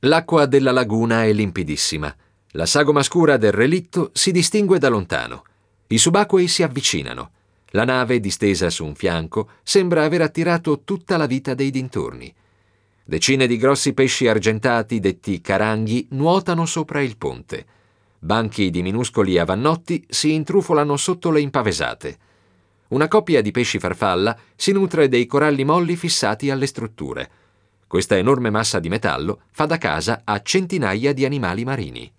L'acqua della laguna è limpidissima. La sagoma scura del relitto si distingue da lontano. I subacquei si avvicinano. La nave, distesa su un fianco, sembra aver attirato tutta la vita dei dintorni. Decine di grossi pesci argentati, detti caranghi, nuotano sopra il ponte. Banchi di minuscoli avannotti si intrufolano sotto le impavesate. Una coppia di pesci farfalla si nutre dei coralli molli fissati alle strutture. Questa enorme massa di metallo fa da casa a centinaia di animali marini.